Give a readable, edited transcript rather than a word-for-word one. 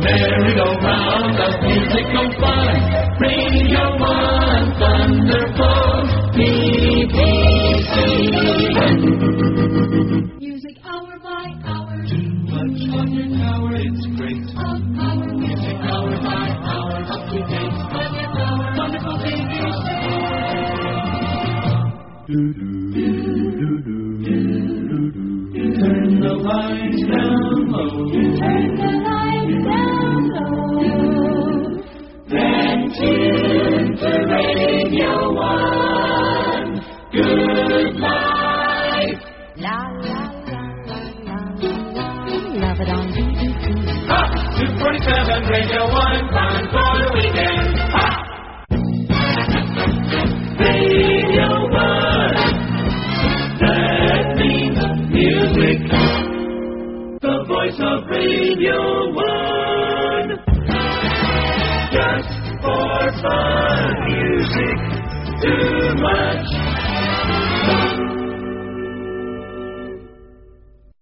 merry-go-round of musical fun. Radio 1, thunderful, BBC. Music hour by hour. Too much on your tower, it's great. Of power. Music hour by hour, up to date. On your power. Wonderful BBC. Turn the lights down low. Turn the lights down low. Then tune to Radio 1. Good life. La la la la la la. Love it on BBC. Ha! 247 Radio 1, time for the weekend. Ha! Radio 1. That means music. The voice of Radio 1. Just for fun. Music. Too much.